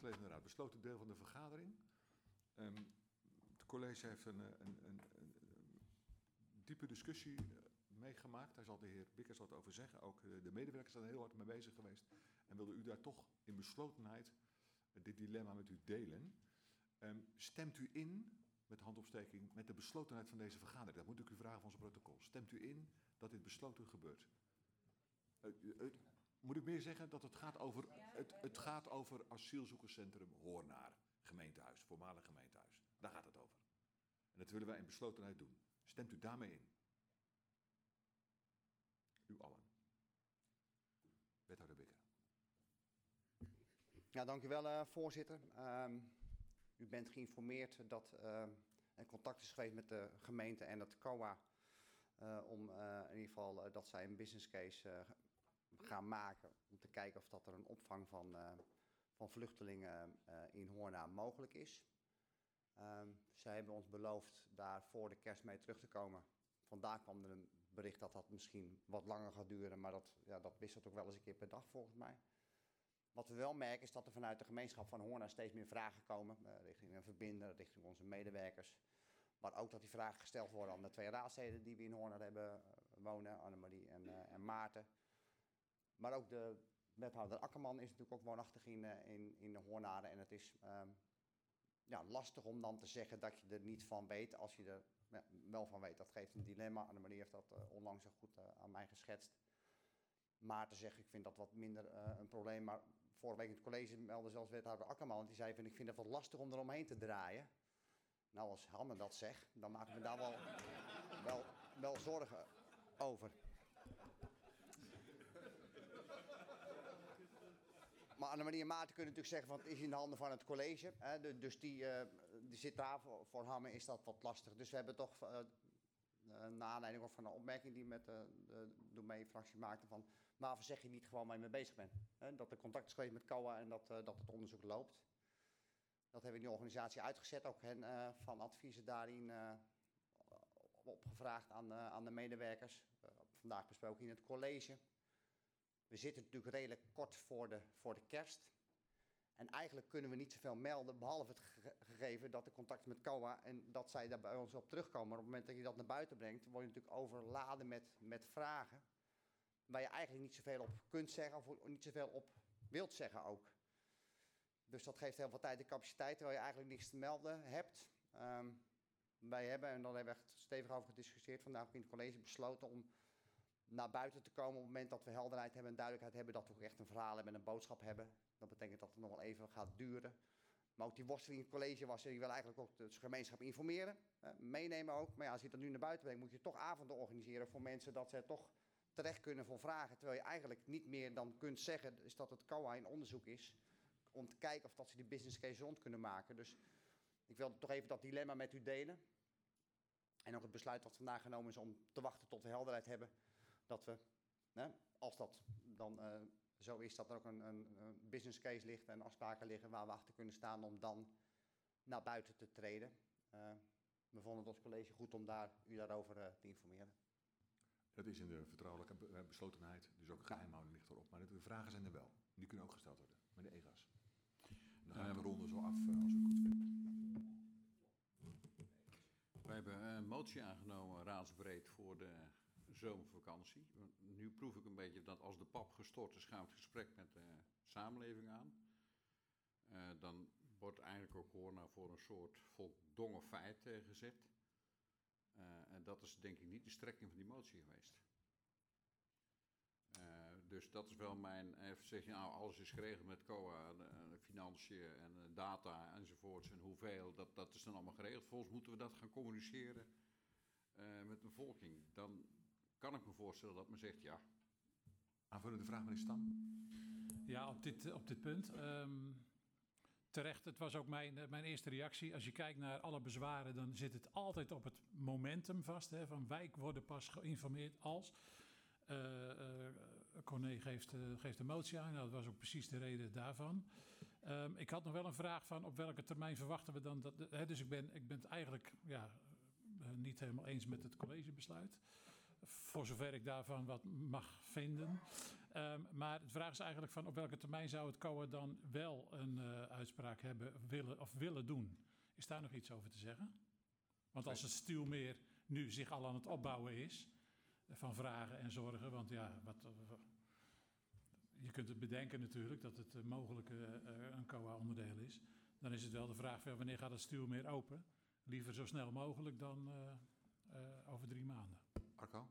gelezen inderdaad. Besloten deel van de vergadering. Het college heeft een diepe discussie meegemaakt. Daar zal de heer Bikkers wat over zeggen. Ook de medewerkers zijn er heel hard mee bezig geweest. En wilde u daar toch in beslotenheid dit dilemma met u delen. Stemt u in, met handopsteking, met de beslotenheid van deze vergadering? Dat moet ik u vragen van ons protocol. Stemt u in dat dit besloten gebeurt? Moet ik meer zeggen dat het gaat over asielzoekerscentrum Hoornaar, gemeentehuis, voormalig gemeentehuis. Daar gaat het over. En dat willen wij in beslotenheid doen. Stemt u daarmee in? U allen. Wethouder Bikker. Ja, dank u wel, voorzitter. U bent geïnformeerd dat er contact is geweest met de gemeente en het COA om in ieder geval dat zij een business case gaan maken om te kijken of dat er een opvang van vluchtelingen in Hoornaar mogelijk is. Zij hebben ons beloofd daar voor de kerst mee terug te komen. Vandaag kwam er een bericht dat dat misschien wat langer gaat duren, maar dat wisselt ook wel eens een keer per dag volgens mij. Wat we wel merken is dat er vanuit de gemeenschap van Hoornaar steeds meer vragen komen, richting een verbinder, richting onze medewerkers. Maar ook dat die vragen gesteld worden aan de 2 raadsleden die we in Hoornaar hebben wonen, Annemarie en Maarten. Maar ook de wethouder Akkerman is natuurlijk ook woonachtig in de Hoornaar. En het is lastig om dan te zeggen dat je er niet van weet als je er wel van weet. Dat geeft een dilemma. Annemarie heeft dat onlangs zo goed aan mij geschetst. Maarten zegt, ik vind dat wat minder een probleem. Maar vorige week in het college meldde zelfs wethouder Akkerman. Die zei, ik vind het wat lastig om eromheen te draaien. Nou, als Hanne dat zegt, dan maken we daar wel zorgen over. Maar Annemarie en Maarten kunnen natuurlijk zeggen, van het is in de handen van het college. Hè, dus die zit daar, voor Hamme is dat wat lastig. Dus we hebben toch, naar aanleiding van een opmerking die met de Doe-mee-fractie maakte, van waarvoor zeg je niet gewoon waar je mee bezig bent? Hè, dat er contact is geweest met COA en dat het onderzoek loopt. Dat hebben we in de organisatie uitgezet, ook hen van adviezen daarin opgevraagd aan de medewerkers. Vandaag besproken in het college. We zitten natuurlijk redelijk kort voor de kerst. En eigenlijk kunnen we niet zoveel melden, behalve het gegeven dat de contact met COA en dat zij daar bij ons op terugkomen. Maar op het moment dat je dat naar buiten brengt, word je natuurlijk overladen met vragen. Waar je eigenlijk niet zoveel op kunt zeggen of niet zoveel op wilt zeggen ook. Dus dat geeft heel veel tijd en capaciteit, terwijl je eigenlijk niks te melden hebt. Wij hebben, en daar hebben we echt stevig over gediscussieerd vandaag ook in het college, besloten om naar buiten te komen op het moment dat we helderheid hebben en duidelijkheid hebben, dat we ook echt een verhaal hebben en een boodschap hebben. Dat betekent dat het nog wel even gaat duren. Maar ook die worsteling in het college was, je wil eigenlijk ook de gemeenschap informeren, meenemen ook. Maar ja, als je dat nu naar buiten brengt, moet je toch avonden organiseren voor mensen dat ze toch terecht kunnen voor vragen. Terwijl je eigenlijk niet meer dan kunt zeggen, is dat het COA in onderzoek is, om te kijken of dat ze die business case rond kunnen maken. Dus ik wil toch even dat dilemma met u delen. En ook het besluit dat vandaag genomen is om te wachten tot we helderheid hebben. Dat we, als dat dan zo is, dat er ook een business case ligt en afspraken liggen waar we achter kunnen staan om dan naar buiten te treden. We vonden het als college goed om u daarover te informeren. Dat is in de vertrouwelijke beslotenheid, dus ook geheimhouding ligt erop. Maar de vragen zijn er wel. Die kunnen ook gesteld worden. Meneer Egas. Dan gaan we de ronde zo af als u het goed vindt. Wij hebben een motie aangenomen, raadsbreed, voor de zomervakantie. Nu proef ik een beetje dat als de pap gestort is, gaan we het gesprek met de samenleving aan. Dan wordt eigenlijk ook Hoornaar voor een soort voldongen feit gezet. En dat is denk ik niet de strekking van die motie geweest. Dus dat is wel mijn, even zeggen, nou, alles is geregeld met COA, de financiën en data enzovoorts en hoeveel, dat is dan allemaal geregeld. Volgens moeten we dat gaan communiceren met de bevolking. Dan kan ik me voorstellen dat men zegt ja. Aanvullende vraag, meneer Stam. Ja, op dit punt. Terecht, het was ook mijn eerste reactie. Als je kijkt naar alle bezwaren, dan zit het altijd op het momentum vast. Hè, van wij worden pas geïnformeerd als. Corné geeft de motie aan. Nou, dat was ook precies de reden daarvan. Ik had nog wel een vraag van op welke termijn verwachten we dan dat. Dus ik ben het eigenlijk niet helemaal eens met het collegebesluit. Voor zover ik daarvan wat mag vinden. Maar de vraag is eigenlijk van op welke termijn zou het COA dan wel een uitspraak hebben willen doen? Is daar nog iets over te zeggen? Want als het Stuwmeer nu zich al aan het opbouwen is, van vragen en zorgen, want ja, je kunt het bedenken natuurlijk dat het mogelijk een COA-onderdeel is. Dan is het wel de vraag van wanneer gaat het Stuwmeer open? Liever zo snel mogelijk dan over 3 maanden. Arco?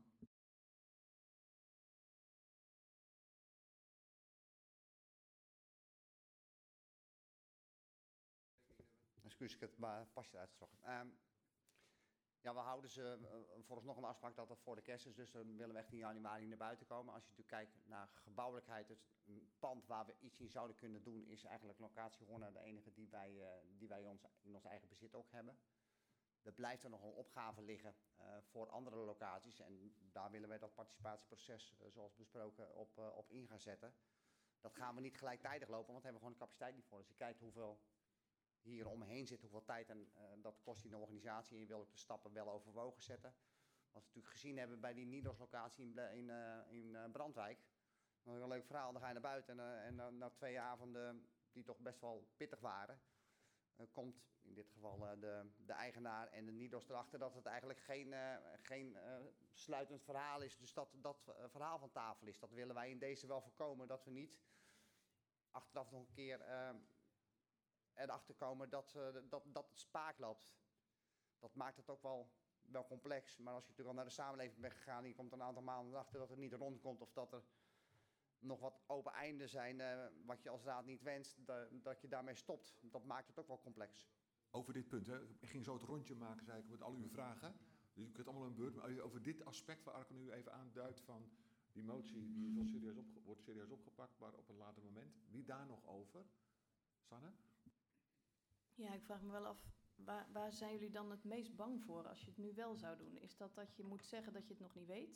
Excuus, ik heb het pasje uitgetrokken. Ja, we houden ze vooralsnog een afspraak dat dat voor de kerst is. Dus dan willen we echt in januari naar buiten komen. Als je natuurlijk kijkt naar gebouwelijkheid, het pand waar we iets in zouden kunnen doen, is eigenlijk locatie Horna de enige die wij in ons eigen bezit ook hebben. Er blijft er nog een opgave liggen voor andere locaties. En daar willen wij dat participatieproces, zoals besproken, op in gaan zetten. Dat gaan we niet gelijktijdig lopen, want daar hebben we gewoon de capaciteit niet voor. Dus je kijkt hoeveel hier omheen zit, hoeveel tijd en dat kost in de organisatie. En je wil ook de stappen wel overwogen zetten. Wat we natuurlijk gezien hebben bij die Nidos-locatie in Brandwijk. Dat is een leuk verhaal, dan ga je naar buiten en na 2 avonden die toch best wel pittig waren, komt in dit geval de eigenaar en de Nidos erachter dat het eigenlijk geen sluitend verhaal is. Dus dat verhaal van tafel is. Dat willen wij in deze wel voorkomen, dat we niet achteraf nog een keer erachter komen dat het spaak loopt. Dat maakt het ook wel complex. Maar als je natuurlijk al naar de samenleving bent gegaan en je komt een aantal maanden achter dat het niet rondkomt of dat er nog wat open einden zijn wat je als raad niet wenst, dat je daarmee stopt. Dat maakt het ook wel complex. Over dit punt, hè. Ik ging zo het rondje maken, zei ik, met al uw vragen. Dus ik heb allemaal een beurt. Maar over dit aspect waar Arco nu even aanduidt van die motie, die wordt serieus opgepakt, maar op een later moment. Wie daar nog over? Sanne? Ja, ik vraag me wel af, waar zijn jullie dan het meest bang voor als je het nu wel zou doen? Is dat je moet zeggen dat je het nog niet weet?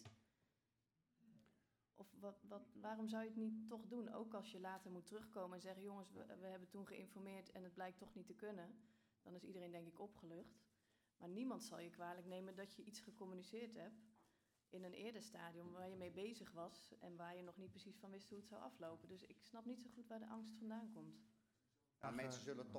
Of waarom zou je het niet toch doen? Ook als je later moet terugkomen en zeggen, jongens, we hebben toen geïnformeerd en het blijkt toch niet te kunnen. Dan is iedereen denk ik opgelucht. Maar niemand zal je kwalijk nemen dat je iets gecommuniceerd hebt in een eerder stadium waar je mee bezig was en waar je nog niet precies van wist hoe het zou aflopen. Dus ik snap niet zo goed waar de angst vandaan komt. Ja, mensen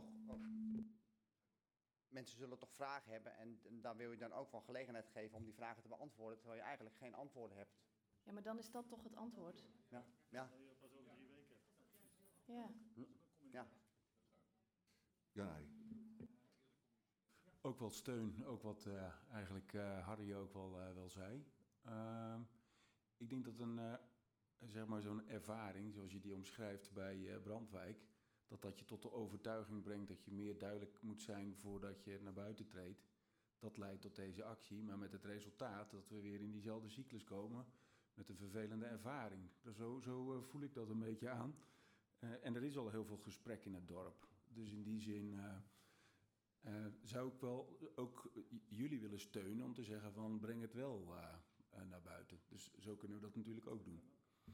zullen toch vragen hebben en daar wil je dan ook wel gelegenheid geven om die vragen te beantwoorden, terwijl je eigenlijk geen antwoorden hebt. Ja, maar dan is dat toch het antwoord? Ja. Pas over 3 weken. Ja. Ja. Janari. Ook wel steun, ook wat eigenlijk Harry ook wel zei. Ik denk dat zeg maar zo'n ervaring, zoals je die omschrijft bij Brandwijk, dat je tot de overtuiging brengt dat je meer duidelijk moet zijn voordat je naar buiten treedt. Dat leidt tot deze actie, maar met het resultaat dat we weer in diezelfde cyclus komen met een vervelende ervaring. Dus zo voel ik dat een beetje aan. En er is al heel veel gesprek in het dorp. Dus in die zin zou ik wel ook jullie willen steunen om te zeggen van breng het wel naar buiten. Dus zo kunnen we dat natuurlijk ook doen.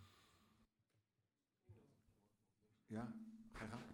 Ja, ga je gang.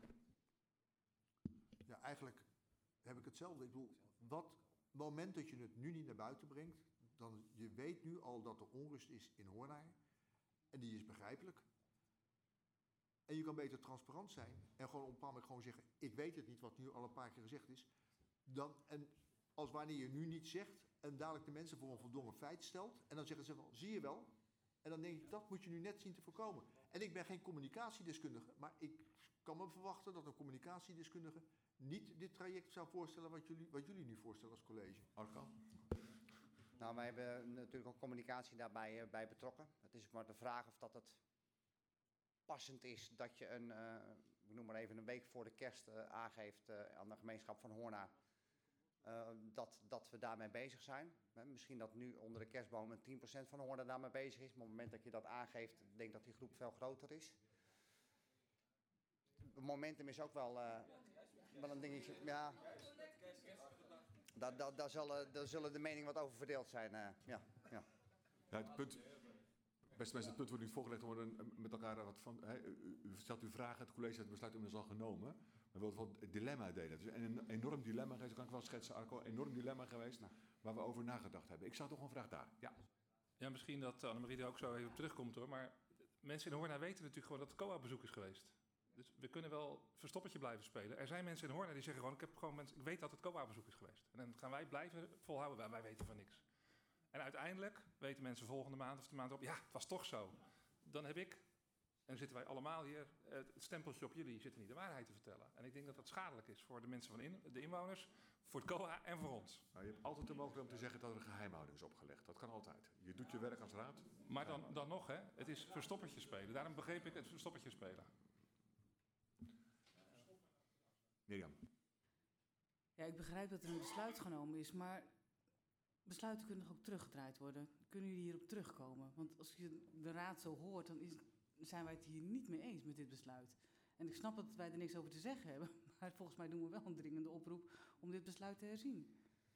Ja, eigenlijk heb ik hetzelfde. Ik bedoel, moment dat je het nu niet naar buiten brengt, dan je weet nu al dat er onrust is in Hornaar. En die is begrijpelijk. En je kan beter transparant zijn en gewoon op een bepaald moment gewoon zeggen, ik weet het niet, wat nu al een paar keer gezegd is. En als wanneer je nu niet zegt en dadelijk de mensen voor een voldongen feit stelt. En dan zeggen ze wel, zie je wel. En dan denk ik, dat moet je nu net zien te voorkomen. En ik ben geen communicatiedeskundige, maar ik kan me verwachten dat een communicatiedeskundige niet dit traject zou voorstellen wat jullie nu voorstellen als college. Arco? Nou, wij hebben natuurlijk ook communicatie daarbij bij betrokken. Het is maar de vraag of dat het passend is dat je ik noem maar even een week voor de kerst aangeeft aan de gemeenschap van Horna dat we daarmee bezig zijn. Misschien dat nu onder de kerstboom een 10% van Horna daarmee bezig is. Maar op het moment dat je dat aangeeft, denk ik dat die groep veel groter is. Het momentum is ook wel een dingetje. Ja, daar zullen de meningen wat over verdeeld zijn. Ja, het punt, beste mensen, het punt wordt nu voorgelegd om er met elkaar wat van. U stelt uw vragen, het college heeft het besluit inmiddels al genomen. Maar wil wel het dilemma delen. Het is een enorm dilemma geweest, dat kan ik wel schetsen, Arco. Een enorm dilemma geweest waar we over nagedacht hebben. Ik zou toch een vraag daar. Ja. Ja, misschien dat Annemarie er ook zo even op terugkomt hoor. Maar mensen in Hoornaar weten natuurlijk gewoon dat het COA-bezoek is geweest. Dus we kunnen wel verstoppertje blijven spelen. Er zijn mensen in Hoornaar die zeggen gewoon, ik weet dat het COA-bezoek is geweest. En dan gaan wij blijven volhouden, wij weten van niks. En uiteindelijk weten mensen volgende maand of de maand op, ja, het was toch zo. Dan heb ik, en zitten wij allemaal hier, het stempeltje op jullie zitten niet de waarheid te vertellen. En ik denk dat dat schadelijk is voor de mensen van de inwoners, voor het COA en voor ons. Nou, je hebt altijd de mogelijkheid om te zeggen dat er een geheimhouding is opgelegd. Dat kan altijd. Je doet je werk als raad. Maar dan nog, hè, het is verstoppertje spelen. Daarom begreep ik het verstoppertje spelen. Mirjam. Ja, ik begrijp dat er een besluit genomen is, maar besluiten kunnen toch ook teruggedraaid worden? Kunnen jullie hierop terugkomen? Want als je de raad zo hoort, dan zijn wij het hier niet mee eens met dit besluit. En ik snap dat wij er niks over te zeggen hebben, maar volgens mij doen we wel een dringende oproep om dit besluit te herzien.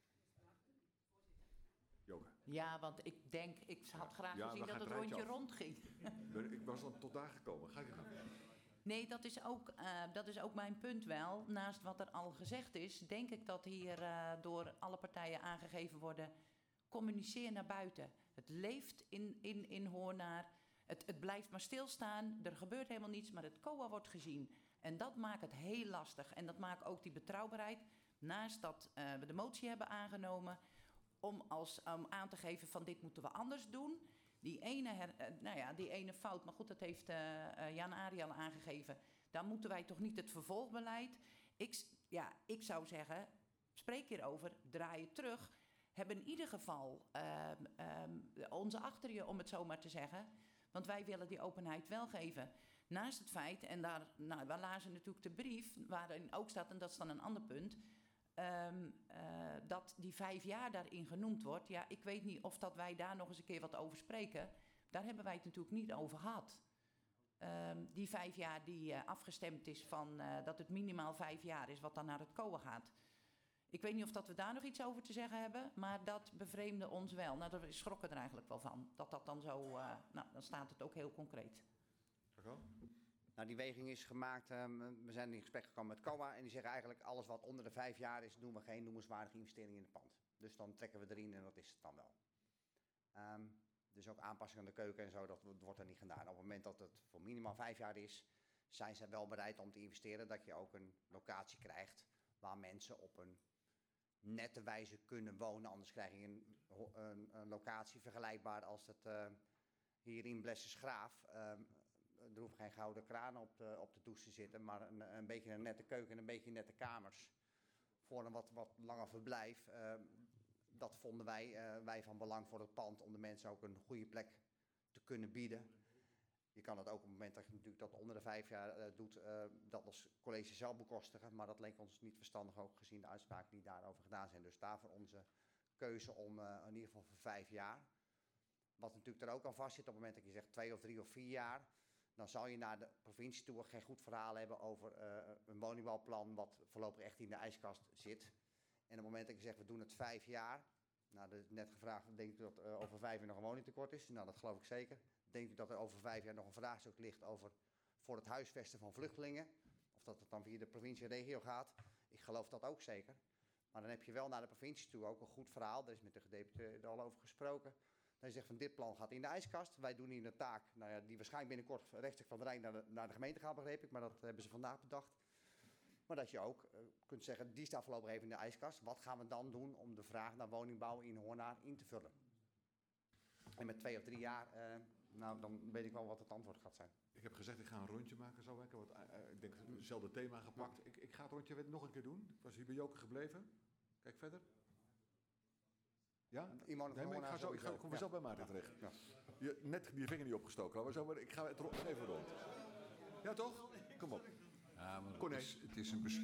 Joke. Ja, want ik had graag gezien dat het rondje rond ging. Ik was dan tot daar gekomen. Ga je gang. Nee, dat is ook mijn punt wel. Naast wat er al gezegd is, denk ik dat hier door alle partijen aangegeven worden, communiceer naar buiten. Het leeft in Hoornaar. Het blijft maar stilstaan. Er gebeurt helemaal niets, maar het COA wordt gezien. En dat maakt het heel lastig. En dat maakt ook die betrouwbaarheid. Naast dat we de motie hebben aangenomen om aan te geven van dit moeten we anders doen. Die ene fout, maar goed, dat heeft Jan Arie al aangegeven. Daar moeten wij toch niet het vervolgbeleid. Ik zou zeggen, spreek hierover, draai het terug. Heb in ieder geval onze achter je, om het zo maar te zeggen. Want wij willen die openheid wel geven. Naast het feit, en we lazen natuurlijk de brief, waarin ook staat, en dat is dan een ander punt, dat die 5 jaar daarin genoemd wordt. Ja, ik weet niet of dat wij daar nog eens een keer wat over spreken. Daar hebben wij het natuurlijk niet over gehad. Die 5 jaar die afgestemd is van dat het minimaal 5 jaar is wat dan naar het COA gaat. Ik weet niet of dat we daar nog iets over te zeggen hebben, maar dat bevreemde ons wel. Nou, daar schrokken er eigenlijk wel van. Dat dan zo, dan staat het ook heel concreet. Nou, die weging is gemaakt. We zijn in gesprek gekomen met COA en die zeggen eigenlijk alles wat onder de 5 jaar is, doen we geen noemenswaardige investering in het pand. Dus dan trekken we erin en dat is het dan wel. Dus ook aanpassingen aan de keuken en zo, dat wordt er niet gedaan. Op het moment dat het voor minimaal 5 jaar is, zijn ze wel bereid om te investeren, dat je ook een locatie krijgt waar mensen op een nette wijze kunnen wonen. Anders krijg je een locatie vergelijkbaar als het hier in Blessersgraaf. Er hoeven geen gouden kranen op de douche te zitten, maar een beetje een nette keuken en een beetje nette kamers. Voor een wat langer verblijf. Dat vonden wij van belang voor het pand, om de mensen ook een goede plek te kunnen bieden. Je kan het ook op het moment dat je natuurlijk dat onder de 5 jaar doet, dat als college zelf bekostigen. Maar dat leek ons niet verstandig, ook gezien de uitspraken die daarover gedaan zijn. Dus daarvoor onze keuze om in ieder geval voor 5 jaar. Wat natuurlijk er ook al vast zit, op het moment dat je zegt 2 of 3 of 4 jaar... dan zal je naar de provincie toe geen goed verhaal hebben over een woningbouwplan wat voorlopig echt in de ijskast zit. En op het moment dat je zegt, we doen het 5 jaar... Nou, dat is net gevraagd, denk ik dat over 5 jaar nog een woningtekort is? Nou, dat geloof ik zeker. Denk ik dat er over 5 jaar nog een vraagstuk ligt voor het huisvesten van vluchtelingen? Of dat het dan via de provincie en regio gaat? Ik geloof dat ook zeker. Maar dan heb je wel naar de provincie toe ook een goed verhaal. Daar is met de gedeputeerde al over gesproken. Dat je zegt van dit plan gaat in de ijskast. Wij doen hier een taak die waarschijnlijk binnenkort rechtstreeks van de Rijn naar de gemeente gaat, begreep ik. Maar dat hebben ze vandaag bedacht. Maar dat je ook kunt zeggen, die staat voorlopig even in de ijskast. Wat gaan we dan doen om de vraag naar woningbouw in Hoornaar in te vullen? En met 2 of 3 jaar, dan weet ik wel wat het antwoord gaat zijn. Ik heb gezegd, ik ga een rondje maken zo. Ik denk hetzelfde thema gepakt. Ik ga het rondje nog een keer doen. Ik was hier bij Joke gebleven. Kijk verder. Ja? Nee, maar ik kom zo bij Maarten terecht. Ja. Net die vinger niet opgestoken. Ik ga het even rond. Ja, toch? Kom op. Ja, maar het is een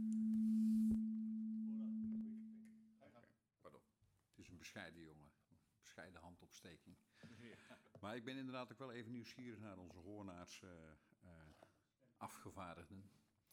Het is een bescheiden jongen. Bescheiden handopsteking. Maar ik ben inderdaad ook wel even nieuwsgierig naar onze Hoornaars afgevaardigden.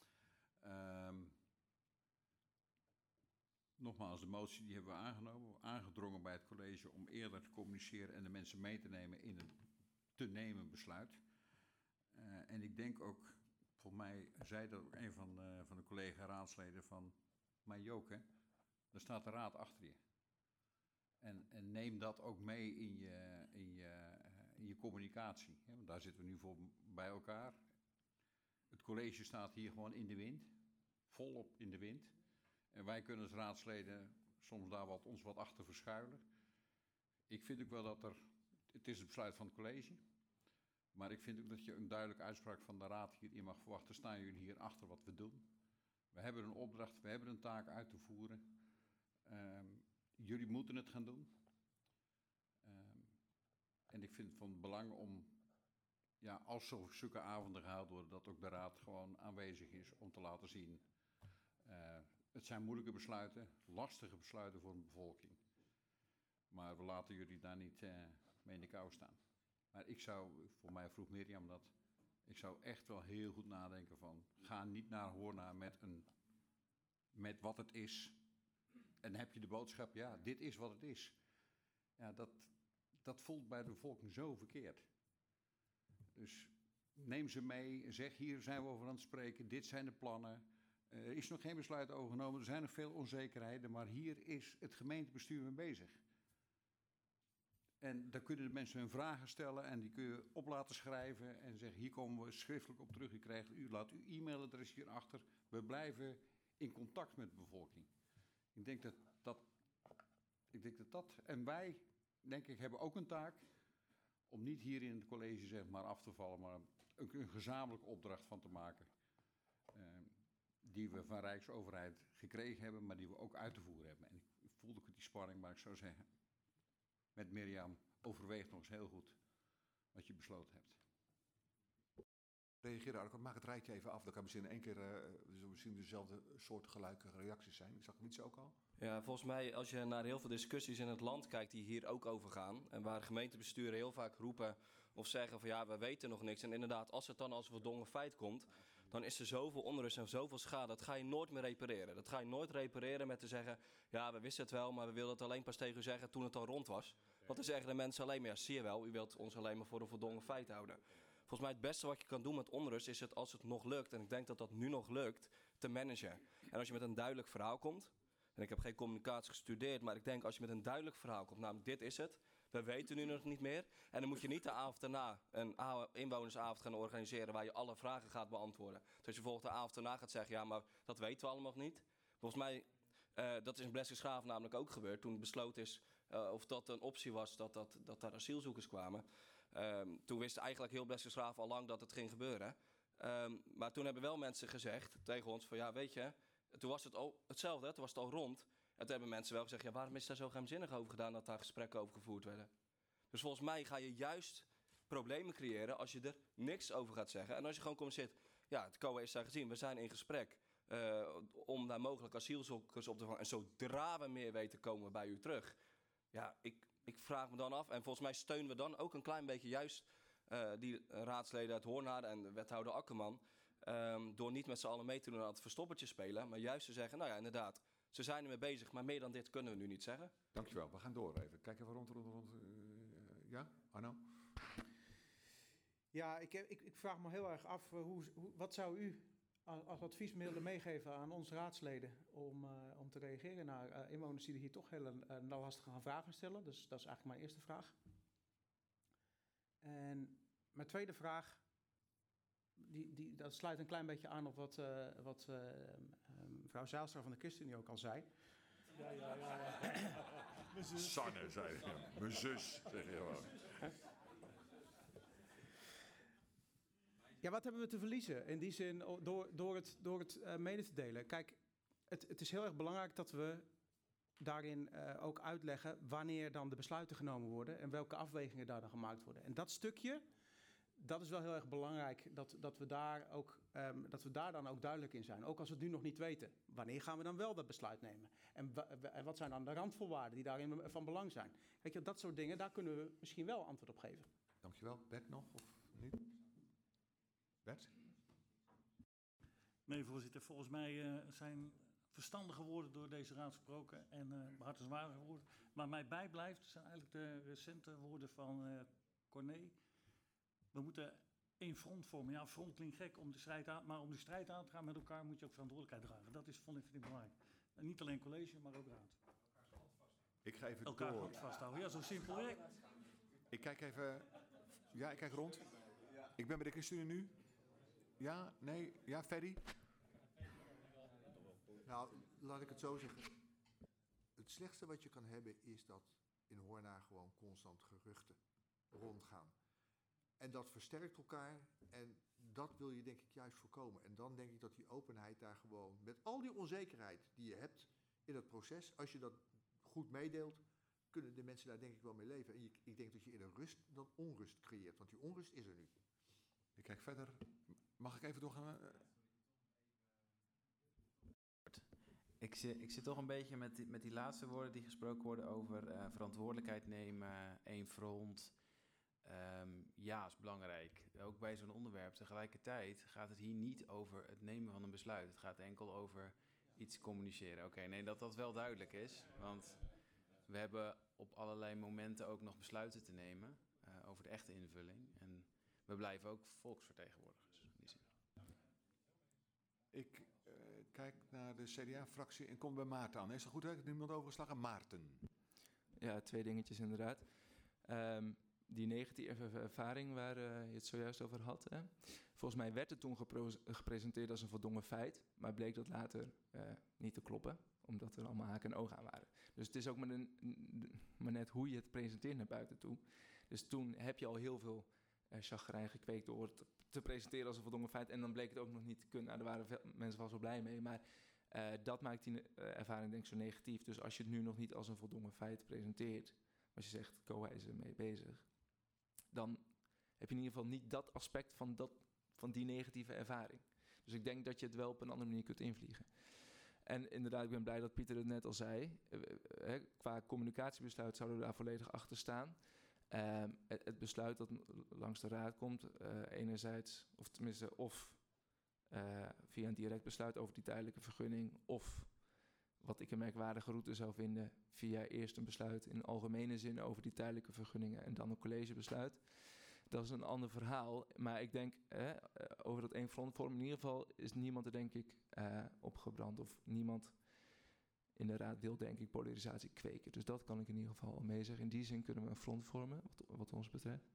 Nogmaals, de motie die hebben we aangenomen, aangedrongen bij het college om eerder te communiceren en de mensen mee te nemen in een te nemen besluit. En ik denk ook, volgens mij zei dat ook een van de collega-raadsleden van, maar Joke, daar staat de raad achter je. En neem dat ook mee in je communicatie. Hè, want daar zitten we nu voor bij elkaar. Het college staat hier gewoon in de wind. Volop in de wind. En wij kunnen als raadsleden soms daar ons wat achter verschuilen. Ik vind ook wel dat het is het besluit van het college. Maar ik vind ook dat je een duidelijke uitspraak van de raad hierin mag verwachten. Staan jullie hier achter wat we doen? We hebben een opdracht, we hebben een taak uit te voeren. Jullie moeten het gaan doen. En ik vind het van belang om, ja, als zulke avonden gehouden worden, dat ook de raad gewoon aanwezig is om te laten zien. Het zijn moeilijke besluiten, lastige besluiten voor een bevolking. Maar we laten jullie daar niet mee in de kou staan. Maar voor mij vroeg Mirjam dat, ik zou echt wel heel goed nadenken van, ga niet naar Hoorna met wat het is. En heb je de boodschap, ja, dit is wat het is. Ja, dat voelt bij de bevolking zo verkeerd. Dus neem ze mee, zeg hier zijn we over aan het spreken, dit zijn de plannen. Er is nog geen besluit over genomen, er zijn nog veel onzekerheden, maar hier is het gemeentebestuur mee bezig. En dan kunnen de mensen hun vragen stellen en die kun je op laten schrijven en zeggen, hier komen we schriftelijk op terug, u laat uw e-mailadres hierachter. We blijven in contact met de bevolking. Ik denk dat en wij, denk ik, hebben ook een taak om niet hier in het college zeg maar af te vallen, maar een gezamenlijke opdracht van te maken. Die we van Rijksoverheid gekregen hebben, maar die we ook uit te voeren hebben. En ik voelde ook die spanning, maar ik zou zeggen, met Mirjam, overweeg nog eens heel goed wat je besloten hebt. Reageer daar ook. Maak het rijtje even af. Dan kan misschien in één keer misschien dezelfde soort gelijke reacties zijn. Ik zag het niet zo ook al. Ja, volgens mij als je naar heel veel discussies in het land kijkt die hier ook over gaan. En waar gemeentebesturen heel vaak roepen of zeggen van ja, we weten nog niks. En inderdaad, als het dan als een voldongen feit komt, dan is er zoveel onrust en zoveel schade. Dat ga je nooit meer repareren. Dat ga je nooit repareren met te zeggen, ja, we wisten het wel, maar we wilden het alleen pas tegen u zeggen toen het al rond was. Want dan zeggen de mensen alleen maar, ja, zie je wel, u wilt ons alleen maar voor een voldongen feit houden. Volgens mij het beste wat je kan doen met onrust is het als het nog lukt, en ik denk dat dat nu nog lukt, te managen. En als je met een duidelijk verhaal komt, en ik heb geen communicatie gestudeerd, maar ik denk als je met een duidelijk verhaal komt, namelijk dit is het, we weten nu nog niet meer. En dan moet je niet de avond daarna een inwonersavond gaan organiseren waar je alle vragen gaat beantwoorden. Dus als je volgende avond daarna gaat zeggen, ja, maar dat weten we allemaal nog niet. Volgens mij, dat is in Bleskensgraaf namelijk ook gebeurd toen besloten is of dat een optie was dat daar asielzoekers kwamen. Toen wist eigenlijk heel Bleskensgraaf al lang dat het ging gebeuren. Maar toen hebben wel mensen gezegd tegen ons van ja, weet je, toen was het hetzelfde, toen was het al rond. En toen hebben mensen wel gezegd, ja, waarom is daar zo geheimzinnig over gedaan dat daar gesprekken over gevoerd werden? Dus volgens mij ga je juist problemen creëren als je er niks over gaat zeggen. En als je gewoon communiceert, ja, het COA is daar gezien, we zijn in gesprek om daar mogelijk asielzoekers op te vangen. En zodra we meer weten, komen we bij u terug. Ja, ik vraag me dan af, en volgens mij steunen we dan ook een klein beetje juist die raadsleden uit Hoornade en de wethouder Akkerman, door niet met z'n allen mee te doen aan het verstoppertje spelen, maar juist te zeggen, nou ja, inderdaad, ze zijn ermee bezig, maar meer dan dit kunnen we nu niet zeggen. Dankjewel, we gaan door even. Kijk even rond. Ja, Arno? Ja, ik vraag me heel erg af, wat zou u als advies willen meegeven aan onze raadsleden om te reageren naar inwoners die hier toch hele lastige vragen stellen? Dus dat is eigenlijk mijn eerste vraag. En mijn tweede vraag, dat sluit een klein beetje aan op wat mevrouw Zijlstra van de ChristenUnie ook al zei. Ja. Sanne, zei je. Mijn zus, zeg je gewoon. Ja, wat hebben we te verliezen? In die zin, door het mede te delen. Kijk, het is heel erg belangrijk dat we daarin ook uitleggen wanneer dan de besluiten genomen worden en welke afwegingen daar dan gemaakt worden. En dat stukje, dat is wel heel erg belangrijk dat we daar dan ook duidelijk in zijn. Ook als we het nu nog niet weten. Wanneer gaan we dan wel dat besluit nemen? En wat zijn dan de randvoorwaarden die daarin van belang zijn? Weet je, dat soort dingen, daar kunnen we misschien wel antwoord op geven. Dankjewel. Bert nog, of niet? Bert? Nee, voorzitter. Volgens mij zijn verstandige woorden door deze raad gesproken en behartenswaardige woorden. Maar mij bijblijft zijn eigenlijk de recente woorden van Corné. We moeten één front vormen. Ja, front klinkt gek om de strijd maar om de strijd aan te gaan met elkaar moet je ook verantwoordelijkheid dragen. Dat is, vind ik belangrijk. En niet alleen college, maar ook raad. Ik ga even elkaar door. hand vasthouden. Ja, zo simpel werkt. Ik kijk even Ja, ik kijk rond. Ik ben bij de ChristenUnie nu. Ja, nee, ja, Ferry. Nou, laat ik het zo zeggen. Het slechtste wat je kan hebben is dat in Hoornaar gewoon constant geruchten rondgaan. En dat versterkt elkaar en dat wil je denk ik juist voorkomen. En dan denk ik dat die openheid daar gewoon, met al die onzekerheid die je hebt in het proces, als je dat goed meedeelt, kunnen de mensen daar denk ik wel mee leven. En ik denk dat je eerder rust dan onrust creëert, want die onrust is er nu. Ik kijk verder. Mag ik even doorgaan? Ik zit toch een beetje met die laatste woorden die gesproken worden over verantwoordelijkheid nemen, één front. Ja, is belangrijk. Ook bij zo'n onderwerp. Tegelijkertijd gaat het hier niet over het nemen van een besluit. Het gaat enkel over iets communiceren. Oké, nee, dat wel duidelijk is. Want we hebben op allerlei momenten ook nog besluiten te nemen over de echte invulling. En we blijven ook volksvertegenwoordigers in die zin. Ik kijk naar de CDA-fractie en kom bij Maarten aan. Is dat goed? Heb ik niemand overgeslagen? Maarten. Ja, 2 dingetjes inderdaad. Die negatieve ervaring waar je het zojuist over had. Hè? Volgens mij werd het toen gepresenteerd als een voldongen feit. Maar bleek dat later niet te kloppen. Omdat er allemaal haken en ogen aan waren. Dus het is ook maar net hoe je het presenteert naar buiten toe. Dus toen heb je al heel veel chagrijn gekweekt door het te presenteren als een voldongen feit. En dan bleek het ook nog niet te kunnen. Nou, daar waren mensen wel zo blij mee. Maar dat maakt die ervaring denk ik zo negatief. Dus als je het nu nog niet als een voldongen feit presenteert. Als je zegt, COA is ermee bezig. Dan heb je in ieder geval niet dat aspect van die negatieve ervaring. Dus ik denk dat je het wel op een andere manier kunt invliegen. En inderdaad, ik ben blij dat Pieter het net al zei. Qua communicatiebesluit zouden we daar volledig achter staan. Het besluit dat langs de raad komt, enerzijds, of tenminste, via een direct besluit over die tijdelijke vergunning, of wat ik een merkwaardige route zou vinden, via eerst een besluit in algemene zin over die tijdelijke vergunningen en dan een collegebesluit. Dat is een ander verhaal, maar ik denk over dat één frontvorm in ieder geval is niemand er denk ik opgebrand of niemand in de raad wil denk ik polarisatie kweken. Dus dat kan ik in ieder geval al mee zeggen. In die zin kunnen we een front vormen wat ons betreft.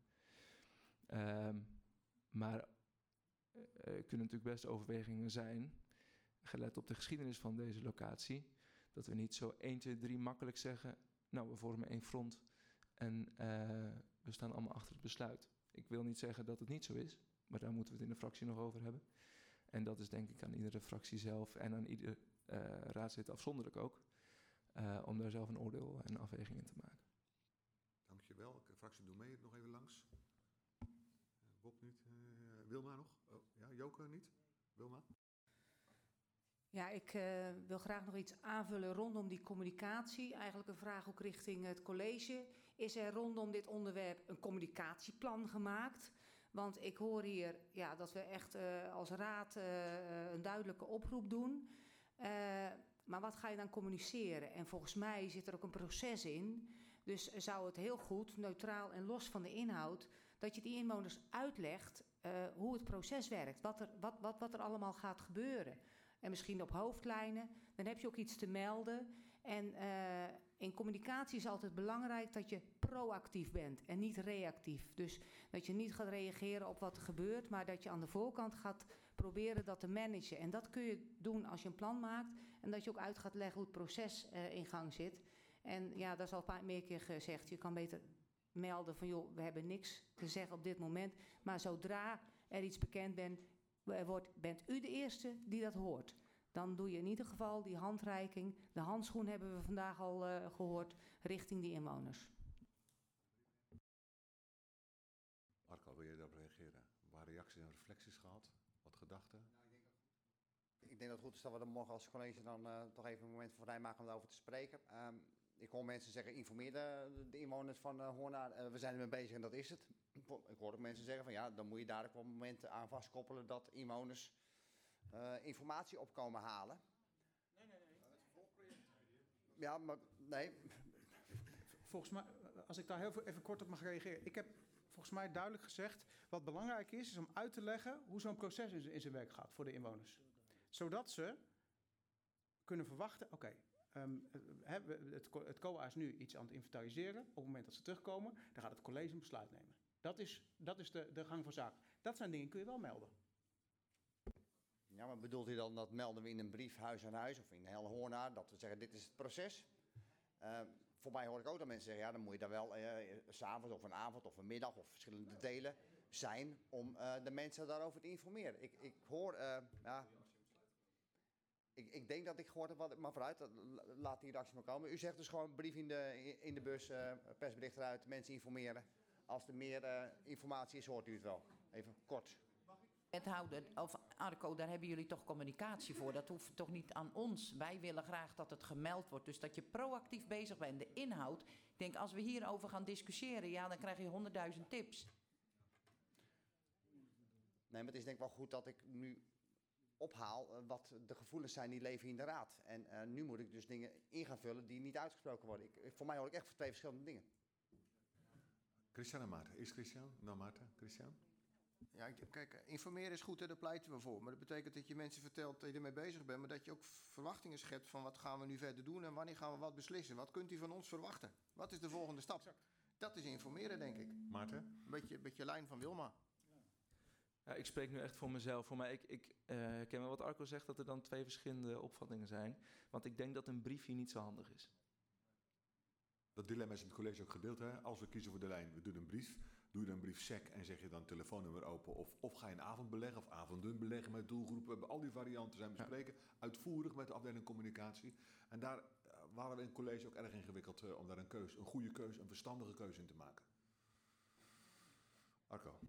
Maar er kunnen natuurlijk best overwegingen zijn, gelet op de geschiedenis van deze locatie, dat we niet zo 1, 2, 3 makkelijk zeggen, nou we vormen één front en we staan allemaal achter het besluit. Ik wil niet zeggen dat het niet zo is, maar daar moeten we het in de fractie nog over hebben. En dat is denk ik aan iedere fractie zelf en aan ieder raadslid afzonderlijk ook, om daar zelf een oordeel en afweging in te maken. Dankjewel. De fractie doet mee nog even langs. Bob niet. Wilma nog? Oh, ja, Joke niet? Wilma? Ja, ik wil graag nog iets aanvullen rondom die communicatie. Eigenlijk een vraag ook richting het college. Is er rondom dit onderwerp een communicatieplan gemaakt? Want ik hoor hier dat we echt als raad een duidelijke oproep doen. Maar wat ga je dan communiceren? En volgens mij zit er ook een proces in. Dus zou het heel goed, neutraal en los van de inhoud, dat je die inwoners uitlegt hoe het proces werkt. Wat er allemaal gaat gebeuren. En misschien op hoofdlijnen, dan heb je ook iets te melden. En in communicatie is altijd belangrijk dat je proactief bent en niet reactief. Dus dat je niet gaat reageren op wat er gebeurt, maar dat je aan de voorkant gaat proberen dat te managen. En dat kun je doen als je een plan maakt en dat je ook uit gaat leggen hoe het proces in gang zit. En ja, dat is al een paar meer keer gezegd. Je kan beter melden van joh, we hebben niks te zeggen op dit moment. Maar zodra er iets bekend bent u de eerste die dat hoort. Dan doe je in ieder geval die handreiking. De handschoen hebben we vandaag al gehoord richting die inwoners. Arco, wil je daarop reageren? Waar reacties en reflecties gehad? Wat gedachten? Ik denk dat het goed is dat we er morgen als college dan toch even een moment voor vrijmaken om daarover te spreken. Ik hoor mensen zeggen, informeer de inwoners van Hoornaar, we zijn ermee bezig en dat is het. Ik hoor ook mensen zeggen van ja, dan moet je daar ook op momenten aan vastkoppelen dat inwoners informatie op komen halen. Nee. Het vervolgproject. Ja, maar nee. Volgens mij, als ik daar even kort op mag reageren. Ik heb volgens mij duidelijk gezegd, wat belangrijk is om uit te leggen hoe zo'n proces in zijn werk gaat voor de inwoners. Zodat ze kunnen verwachten, het COA is nu iets aan het inventariseren. Op het moment dat ze terugkomen, dan gaat het college een besluit nemen. Dat is de gang van zaken. Dat zijn dingen kun je wel melden. Ja, maar bedoelt u dan dat melden we in een brief huis aan huis of in heel Hoornaar, dat we zeggen dit is het proces? Voor mij hoor ik ook dat mensen zeggen, ja, dan moet je daar wel 's avonds of een avond of een middag of verschillende delen zijn om de mensen daarover te informeren. Ik hoor, ik denk dat ik gehoord heb, maar vooruit, laat die reactie maar komen. U zegt dus gewoon brief in de bus, persbericht eruit, mensen informeren. Als er meer informatie is, hoort u het wel. Even kort. Wethouder, of Arco, daar hebben jullie toch communicatie voor. Dat hoeft toch niet aan ons. Wij willen graag dat het gemeld wordt. Dus dat je proactief bezig bent. De inhoud. Ik denk, als we hierover gaan discussiëren, ja, dan krijg je 100.000 tips. Nee, maar het is denk ik wel goed dat ik nu ophaal wat de gevoelens zijn die leven in de raad. En nu moet ik dus dingen in gaan vullen die niet uitgesproken worden. Voor mij hoor ik echt voor 2 verschillende dingen. Christian en Maarten. Eerst Christian, dan Maarten. Christian? Ja, kijk, informeren is goed, hè, daar pleiten we voor. Maar dat betekent dat je mensen vertelt dat je ermee bezig bent, maar dat je ook verwachtingen schept van wat gaan we nu verder doen en wanneer gaan we wat beslissen. Wat kunt u van ons verwachten? Wat is de volgende stap? Exact. Dat is informeren, denk ik. Maarten? Een beetje lijn van Wilma. Ja, ik spreek nu echt voor mezelf. Voor mij, ik ken wel wat Arco zegt, dat er dan 2 verschillende opvattingen zijn. Want ik denk dat een briefje niet zo handig is. Dat dilemma is in het college ook gedeeld. Hè? Als we kiezen voor de lijn, we doen een brief. Doe je dan een brief sec en zeg je dan telefoonnummer open. Of ga je een avond beleggen of avonden beleggen met doelgroepen. We hebben al die varianten zijn bespreken. Uitvoerig met de afdeling communicatie. En daar waren we in het college ook erg ingewikkeld om daar een goede keuze, een verstandige keuze in te maken. Arco.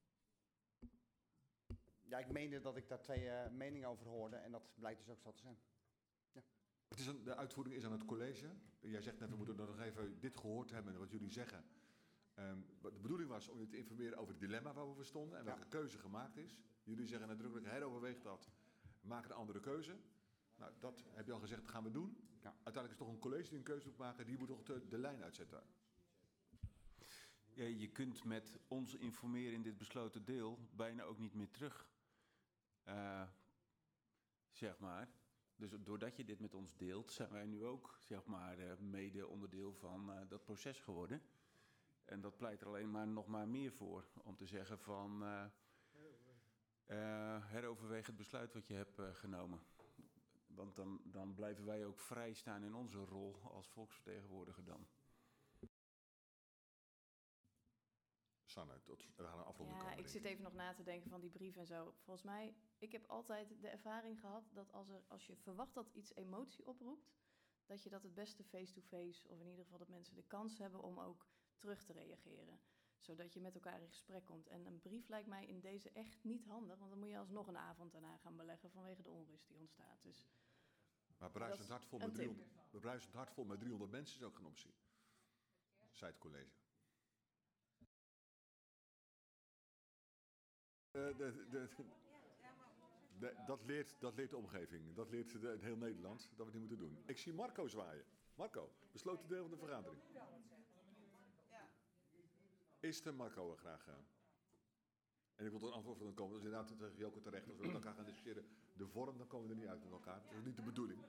Ja, ik meende dat ik daar 2 meningen over hoorde en dat blijkt dus ook zo te zijn. Ja. De uitvoering is aan het college. Jij zegt net, we moeten nog even dit gehoord hebben, wat jullie zeggen. De bedoeling was om je te informeren over het dilemma waar we voor stonden en welke keuze gemaakt is. Jullie zeggen nadrukkelijk, heroverweeg dat, maak een andere keuze. Nou, dat heb je al gezegd, dat gaan we doen. Ja. Uiteindelijk is het toch een college die een keuze moet maken, die moet toch de lijn uitzetten. Ja, je kunt met ons informeren in dit besloten deel bijna ook niet meer terug. Zeg maar. Dus doordat je dit met ons deelt, zijn wij nu ook zeg maar, mede onderdeel van dat proces geworden. En dat pleit er alleen maar nog maar meer voor. Om te zeggen van heroverweeg het besluit wat je hebt genomen. Want dan blijven wij ook vrij staan in onze rol als volksvertegenwoordiger dan. Sanne, we gaan een afronding komen. Ja, ik zit even nog na te denken van die brief en zo. Volgens mij, ik heb altijd de ervaring gehad dat als je verwacht dat iets emotie oproept, dat je dat het beste face-to-face, of in ieder geval dat mensen de kans hebben om ook terug te reageren. Zodat je met elkaar in gesprek komt. En een brief lijkt mij in deze echt niet handig, want dan moet je alsnog een avond daarna gaan beleggen vanwege de onrust die ontstaat. Dus, maar bruisend hart vol met 300 mensen is ook geen optie. Zei het college. Dat leert de omgeving. Dat leert heel Nederland dat we het niet moeten doen. Ik zie Marco zwaaien. Marco, besloten deel van de vergadering. Is de Marco graag gaan? En ik wil er een antwoord van komen. Dus inderdaad, tegen Joke terecht. Als we met elkaar gaan discussiëren de vorm, dan komen we er niet uit met elkaar. Dat is niet de bedoeling.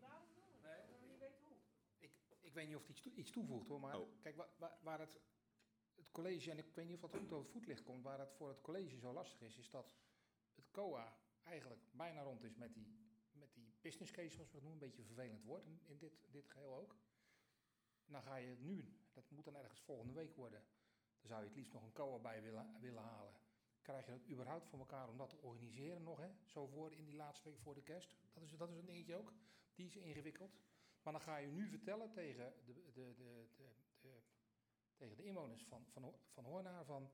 Ik weet niet of het iets toevoegt hoor, maar kijk, waar het college, en ik weet niet of dat goed over voetlicht komt, waar het voor het college zo lastig is dat het COA eigenlijk bijna rond is met die business case, zoals we het noemen, een beetje een vervelend woord in dit geheel ook. En dan ga je nu, dat moet dan ergens volgende week worden, dan zou je het liefst nog een COA bij willen halen. Krijg je het überhaupt voor elkaar om dat te organiseren nog, hè? Zo voor in die laatste week voor de kerst? Dat is een dingetje ook, die is ingewikkeld. Maar dan ga je nu vertellen tegen de inwoners van Hoornaar van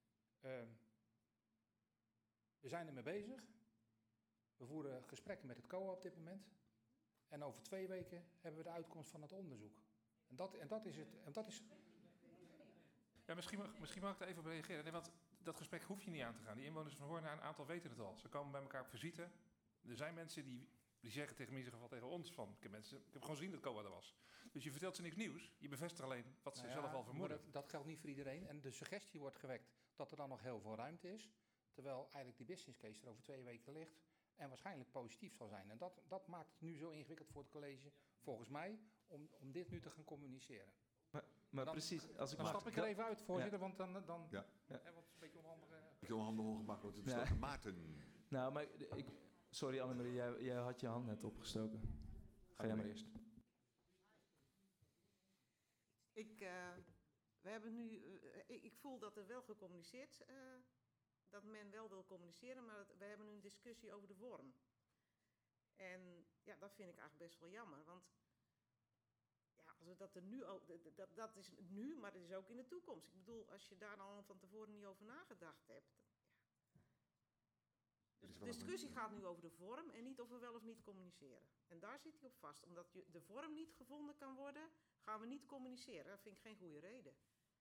we zijn ermee bezig. We voeren gesprekken met het COA op dit moment. En over 2 weken hebben we de uitkomst van het onderzoek. En dat is het. En dat is... Ja, misschien mag ik daar even op reageren. Nee, want dat gesprek hoef je niet aan te gaan. Die inwoners van Hoornaar, een aantal weten het al. Ze komen bij elkaar op visite. Er zijn mensen die zeggen tegen me in ieder geval tegen ons van... Ik heb gewoon gezien dat COA er was. Dus je vertelt ze niks nieuws. Je bevestigt alleen wat ze zelf al vermoeden. Maar dat geldt niet voor iedereen. En de suggestie wordt gewekt dat er dan nog heel veel ruimte is. Terwijl eigenlijk die business case er over 2 weken ligt. En waarschijnlijk positief zal zijn. En dat maakt het nu zo ingewikkeld voor het college, volgens mij, om dit nu te gaan communiceren. Maar Dan- precies, als ik Dan mag- stap ik er even uit, voorzitter, Ja. want dan Ja. want het is een beetje onhandig. Beetje onhandig ongemakkelijk te Ja. besluiten. Maarten. Nou, maar sorry Annemarie, jij had je hand net opgestoken. Ga jij maar eerst. We hebben nu, ik voel dat er wel gecommuniceerd, dat men wel wil communiceren, maar we hebben nu een discussie over de vorm. En ja, dat vind ik eigenlijk best wel jammer, want ja, als we dat er nu ook, dat is nu, maar het is ook in de toekomst. Ik bedoel, als je daar al van tevoren niet over nagedacht hebt. Dus de discussie gaat nu over de vorm en niet of we wel of niet communiceren. En daar zit hij op vast. Omdat de vorm niet gevonden kan worden, gaan we niet communiceren. Dat vind ik geen goede reden.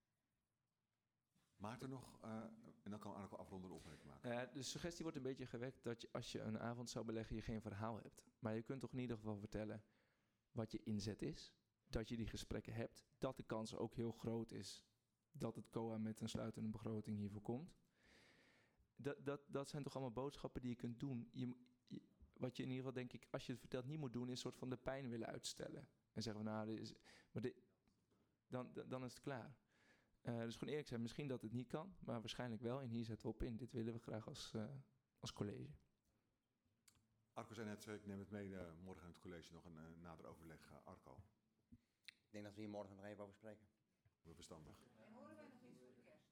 Maarten nog, en dan kan Arco afronden en opmerking maken. De suggestie wordt een beetje gewekt dat je, als je een avond zou beleggen, je geen verhaal hebt. Maar je kunt toch in ieder geval vertellen wat je inzet is. Dat je die gesprekken hebt. Dat de kans ook heel groot is dat het COA met een sluitende begroting hiervoor komt. Dat zijn toch allemaal boodschappen die je kunt doen. Wat je in ieder geval, denk ik, als je het vertelt niet moet doen, is een soort van de pijn willen uitstellen. En zeggen van, nou, dan is het klaar. Dus gewoon eerlijk zijn, misschien dat het niet kan, maar waarschijnlijk wel. En hier zetten we op in. Dit willen we graag als college. Arco zei net, ik neem het mee morgen in het college nog een nader overleg. Arco. Ik denk dat we hier morgen nog even over spreken. Verstandig. En horen wij nog iets voor de kerst?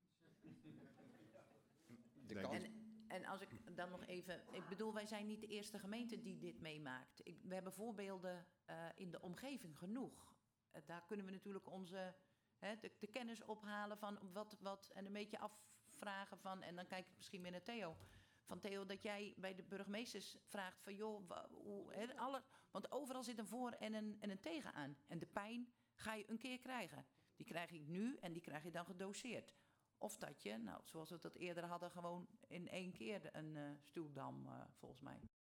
De En als ik dan nog even... Ik bedoel, wij zijn niet de eerste gemeente die dit meemaakt. We hebben voorbeelden in de omgeving genoeg. Daar kunnen we natuurlijk onze... de kennis ophalen van wat en een beetje afvragen van... En dan kijk ik misschien weer naar Theo. Van Theo, dat jij bij de burgemeesters vraagt van... joh, want overal zit een voor en een tegen aan. En de pijn ga je een keer krijgen. Die krijg je nu en die krijg je dan gedoseerd. Of dat je, nou, zoals we dat eerder hadden... gewoon in 1 keer een stuwdam, volgens mij.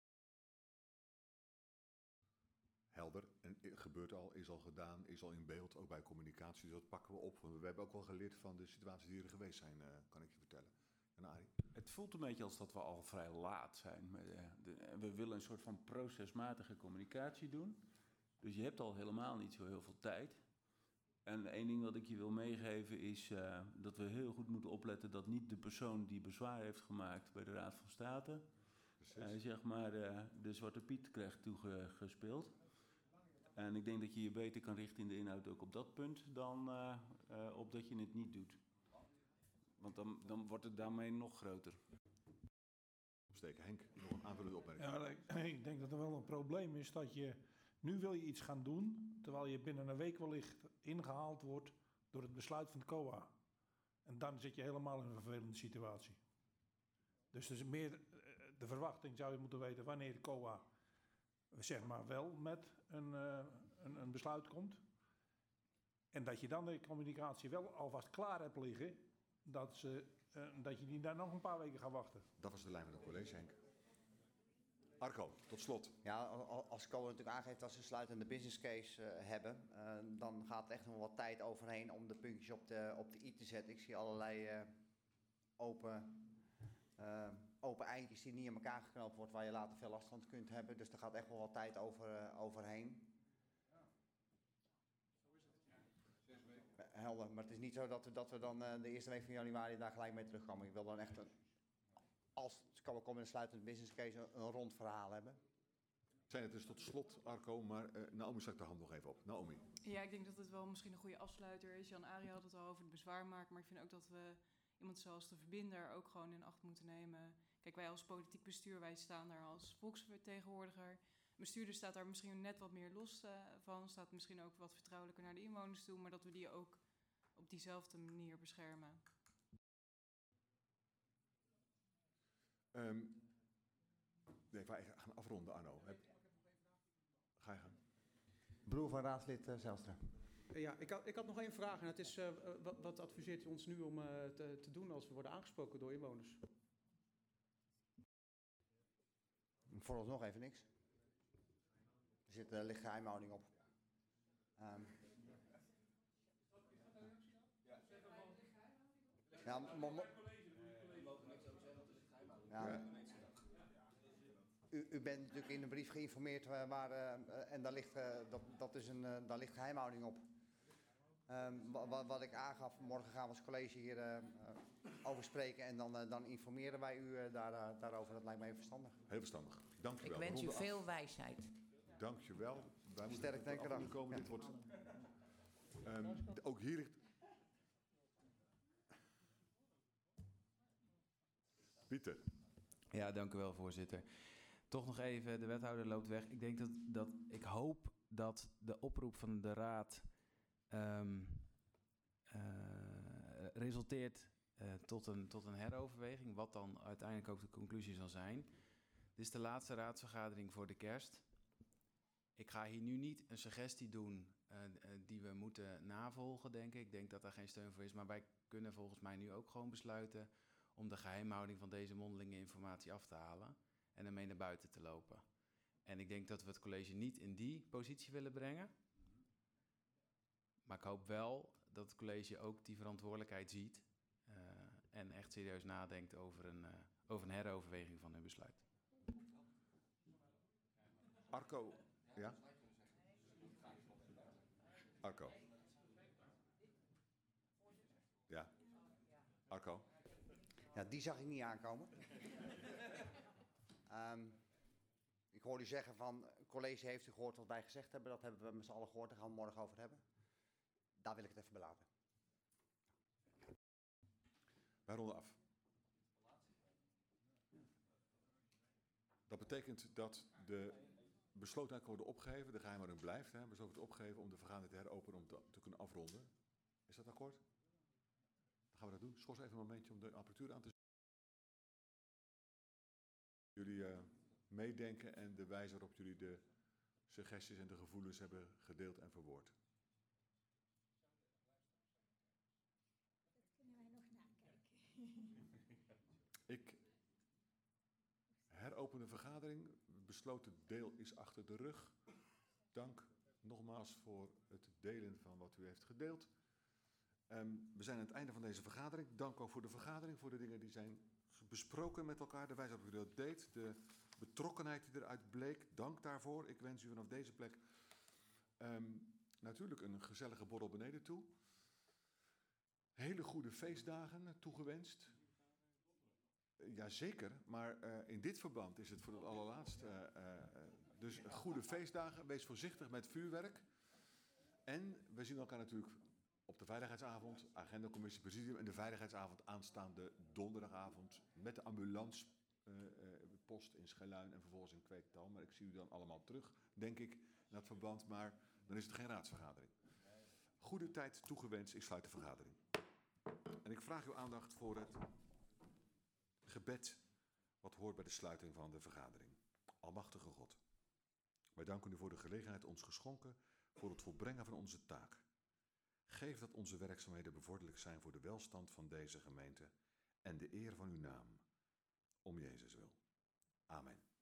Helder. En gebeurt al, is al gedaan, is al in beeld, ook bij communicatie. Dus dat pakken we op. We hebben ook wel geleerd van de situaties die er geweest zijn, kan ik je vertellen. En Arie? Het voelt een beetje als dat we al vrij laat zijn. We willen een soort van procesmatige communicatie doen. Dus je hebt al helemaal niet zo heel veel tijd. En één ding wat ik je wil meegeven is dat we heel goed moeten opletten dat niet de persoon die bezwaar heeft gemaakt bij de Raad van State, zeg maar de Zwarte Piet krijgt toegespeeld. En ik denk dat je je beter kan richten in de inhoud ook op dat punt dan op dat je het niet doet. Want dan wordt het daarmee nog groter. Opsteken. Henk, nog een aanvullende opmerking. Ja, ik denk dat er wel een probleem is dat nu wil je iets gaan doen, terwijl je binnen een week wellicht ingehaald wordt door het besluit van het COA. En dan zit je helemaal in een vervelende situatie. Dus er is meer de verwachting, zou je moeten weten, wanneer het COA zeg maar wel met een besluit komt. En dat je dan de communicatie wel alvast klaar hebt liggen, dat je niet daar nog een paar weken gaat wachten. Dat was de lijn van het college, Henk. Arco, tot slot. Ja, als COA natuurlijk aangeeft dat ze een sluitende business case hebben, dan gaat er echt nog wat tijd overheen om de puntjes op de i te zetten. Ik zie allerlei open eindjes die niet in elkaar geknoopt wordt, waar je later veel last van kunt hebben. Dus daar gaat echt wel wat tijd overheen. Helder, maar het is niet zo dat we dan de eerste week van januari daar gelijk mee terugkomen. Ik wil dan echt, als het kan komen in een sluitende business case, een rond verhaal hebben. Zijn het dus tot slot, Arco, maar Naomi stak de hand nog even op. Naomi. Ja, ik denk dat het wel misschien een goede afsluiter is. Jan-Arie had het al over het bezwaar maken, maar ik vind ook dat we iemand zoals de Verbinder ook gewoon in acht moeten nemen. Kijk, wij als politiek bestuur, wij staan daar als volksvertegenwoordiger. Bestuurder staat daar misschien net wat meer los van, staat misschien ook wat vertrouwelijker naar de inwoners toe, maar dat we die ook op diezelfde manier beschermen. Nee, wij gaan afronden, Arno. Ga je gaan. Broer van raadslid Zijlstra. Ja, ik had nog één vraag en dat is, wat adviseert u ons nu om te doen als we worden aangesproken door inwoners? Vooralsnog even niks. Er ligt geheimhouding op. Ja, u bent natuurlijk in de brief geïnformeerd en daar ligt geheimhouding op. Wat ik aangaf, morgen gaan we als college hier over spreken en dan informeren wij u daarover. Dat lijkt mij even verstandig. Heel verstandig. Dank je wel. Ik wens u Ronde af. veel wijsheid. Dank je wel. Wij moeten Sterk denken dan. komen. Ja. Dit wordt, ook hier ligt... Pieter. Ja, dank u wel, voorzitter. Toch nog even, de wethouder loopt weg. Ik denk dat ik hoop dat de oproep van de raad resulteert tot een heroverweging, wat dan uiteindelijk ook de conclusie zal zijn. Dit is de laatste raadsvergadering voor de kerst. Ik ga hier nu niet een suggestie doen die we moeten navolgen, denk ik. Ik denk dat daar geen steun voor is, maar wij kunnen volgens mij nu ook gewoon besluiten om de geheimhouding van deze mondelinge informatie af te halen en ermee naar buiten te lopen. En ik denk dat we het college niet in die positie willen brengen. Maar ik hoop wel dat het college ook die verantwoordelijkheid ziet en echt serieus nadenkt over een heroverweging van hun besluit. Arco, ja? Arco. Ja. Arco. Ja, die zag ik niet aankomen. Ik hoorde u zeggen van, het college heeft u gehoord wat wij gezegd hebben. Dat hebben we met z'n allen gehoord, daar gaan we het morgen over hebben. Daar wil ik het even belaten. Wij ronden af. Dat betekent dat de beslotenheid wordt opgegeven, de geheimhouding blijft. Hè, besloten opgegeven om de vergadering te heropenen om te kunnen afronden. Is dat akkoord? Dan gaan we dat doen. Schors even een momentje om de apparatuur aan te zetten. Jullie meedenken en de wijze waarop jullie de suggesties en de gevoelens hebben gedeeld en verwoord. Kunnen wij nog nakijken? Ik heropen de vergadering. Het besloten deel is achter de rug. Dank nogmaals voor het delen van wat u heeft gedeeld. We zijn aan het einde van deze vergadering. Dank ook voor de vergadering, voor de dingen die zijn besproken met elkaar. De wijze waarop u dat deed, de betrokkenheid die eruit bleek. Dank daarvoor. Ik wens u vanaf deze plek natuurlijk een gezellige borrel beneden toe. Hele goede feestdagen toegewenst. Jazeker, maar in dit verband is het voor het allerlaatst. Dus goede feestdagen, wees voorzichtig met vuurwerk. En we zien elkaar natuurlijk op de veiligheidsavond, agendacommissie, presidium en de veiligheidsavond aanstaande donderdagavond met de ambulancepost in Schelluin en vervolgens in Kweektal. Maar ik zie u dan allemaal terug, denk ik, in dat verband, maar dan is het geen raadsvergadering. Goede tijd toegewenst, ik sluit de vergadering. En ik vraag uw aandacht voor het gebed wat hoort bij de sluiting van de vergadering. Almachtige God, wij danken u voor de gelegenheid ons geschonken voor het volbrengen van onze taak. Geef dat onze werkzaamheden bevorderlijk zijn voor de welstand van deze gemeente en de eer van uw naam. Om Jezus wil. Amen.